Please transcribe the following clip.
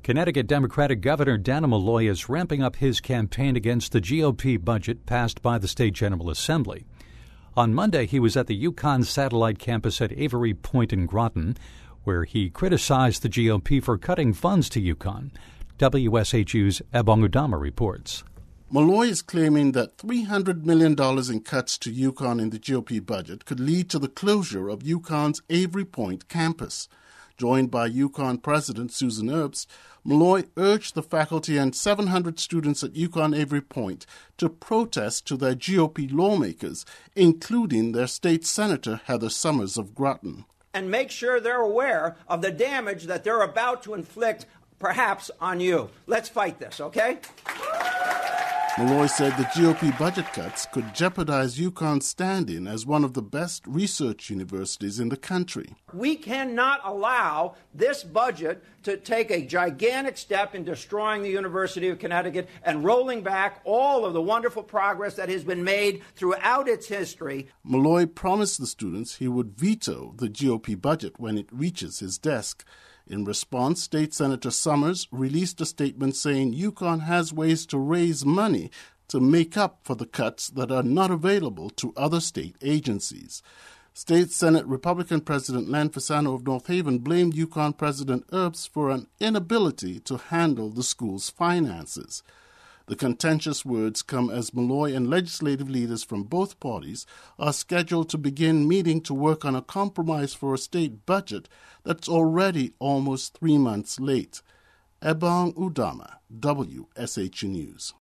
Connecticut Democratic Governor Dannel Malloy is ramping up his campaign against the GOP budget passed by the State General Assembly. On Monday, he was at the UConn satellite campus at Avery Point in Groton, where he criticized the GOP for cutting funds to UConn. WSHU's Ebong Udama reports. Malloy is claiming that $300 million in cuts to UConn in the GOP budget could lead to the closure of UConn's Avery Point campus. Joined by UConn President Susan Erbst, Malloy urged the faculty and 700 students at UConn Avery Point to protest to their GOP lawmakers, including their state senator Heather Summers of Groton. And make sure they're aware of the damage that they're about to inflict, perhaps, on you. Let's fight this, okay? Malloy said the GOP budget cuts could jeopardize UConn's standing as one of the best research universities in the country. We cannot allow this budget to take a gigantic step in destroying the University of Connecticut and rolling back all of the wonderful progress that has been made throughout its history. Malloy promised the students he would veto the GOP budget when it reaches his desk. In response, State Senator Summers released a statement saying UConn has ways to raise money to make up for the cuts that are not available to other state agencies. State Senate Republican President Len Fasano of North Haven blamed UConn President Erbst for an inability to handle the school's finances. The contentious words come as Malloy and legislative leaders from both parties are scheduled to begin meeting to work on a compromise for a state budget that's already almost 3 months late. Ebong Udama, WSHU News.